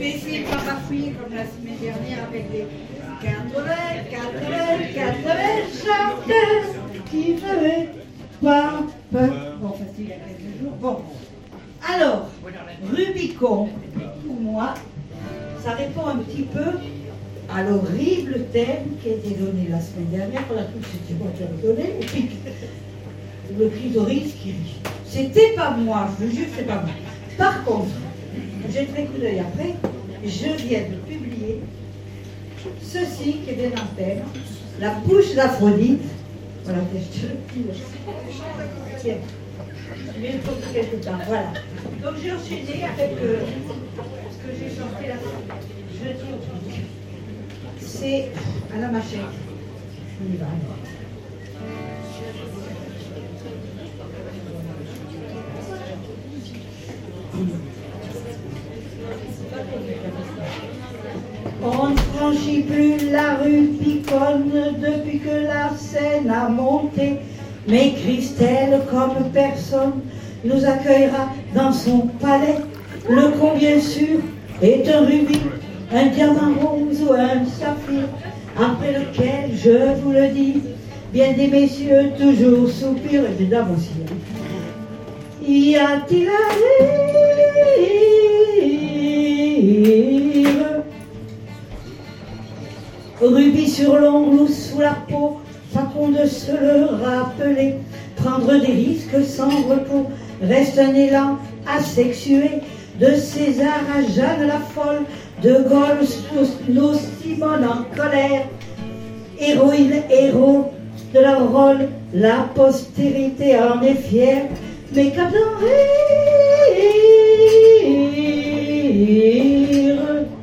vais essayer de pas bafouiller comme la semaine dernière avec les 80 chanteurs qui feraient pas peur. Bon, ça c'est il y a quelques jours. Bon. Alors, Rubicon, pour moi, ça répond un petit peu à l'horrible thème qui a été donné la semaine dernière. On a cru que c'était moi qui avais donné, et puis le clitoris qui rit. C'était pas moi, je vous jure que c'est pas moi. Par contre, jetterai un coup d'œil après, je viens de publier ceci qui est bien en peine, la bouche d'Aphrodite. Voilà, je te le dis. Tiens, je vais le prendre quelque temps, voilà. Donc j'ai enchaîné avec ce que j'ai chanté là. Je le dis au public. C'est à la machette. On y va. On ne franchit plus la rue Piconne depuis que la Seine a monté. Mais Christelle, comme personne, nous accueillera dans son palais. Le con, bien sûr, est un rubis, un diamant rose ou un saphir, après lequel, je vous le dis, bien des messieurs toujours soupirent, et des dames aussi. Y a-t-il à rire? Rubis sur l'ongle ou sous la peau, façon de se le rappeler. Prendre des risques sans repos reste un élan asexué. De César à Jeanne la folle, de Gaulle nos Simone en colère. Héroïne, héros de leur rôle, la postérité en est fière. Mais qu'à d'en rire.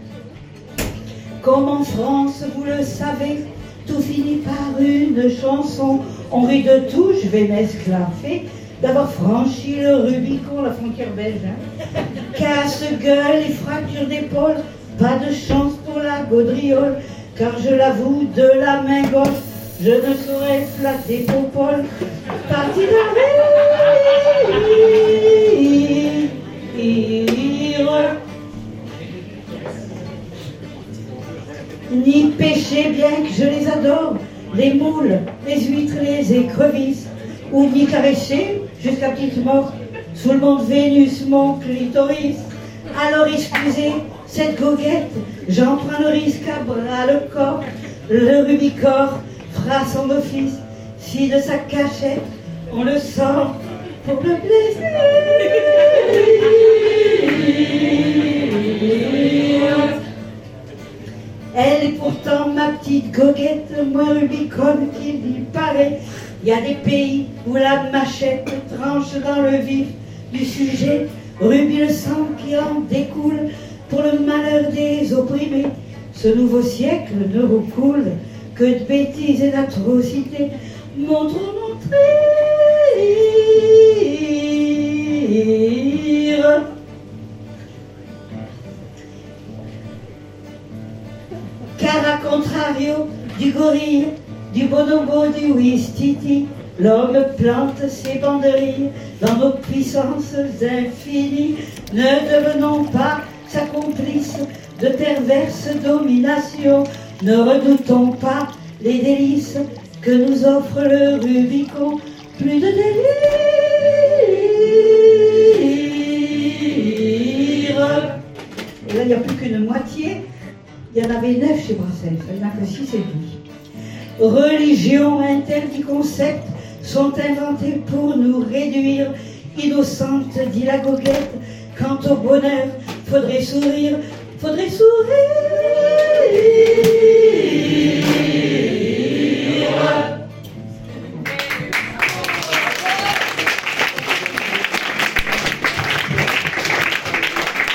Comme en France, vous le savez, tout finit par une chanson. On rit de tout, je vais m'esclaffer d'avoir franchi le Rubicon, la frontière belge. Casse-gueule et fracture d'épaule, pas de chance pour la gaudriole, car je l'avoue, de la main gauche, je ne saurais flatter Popol. Parti d'un rire, ni péché, bien que je les adore, les moules, les huîtres, les écrevisses, ou ni caresser jusqu'à petite mort sous le mont Vénus, mon clitoris. Alors excusez cette goguette, j'en prends le risque à bras le corps. Le Rubicor fera son office si de sa cachette on le sort pour le plaisir. Elle est pourtant ma petite goguette, moins Rubicon qu'il n'y paraît. Il y a des pays où la machette tranche dans le vif du sujet. Rubis le sang qui en découle pour le malheur des opprimés. Ce nouveau siècle ne recoule que de bêtises et d'atrocités. Montre car à contrario du gorille, du bonobo, du Ouistiti, l'homme plante ses banderilles dans nos puissances infinies. Ne devenons pas sa complice de perverses dominations. Ne redoutons pas les délices que nous offre le Rubicon. Plus de délire. Et là, il n'y a plus qu'une moitié. Il y en avait 9 chez Brassens, il n'y en a que 6 et demi. Religion, interdits, concepts sont inventés pour nous réduire. Innocente, dit la goguette, quant au bonheur, faudrait sourire, faudrait sourire.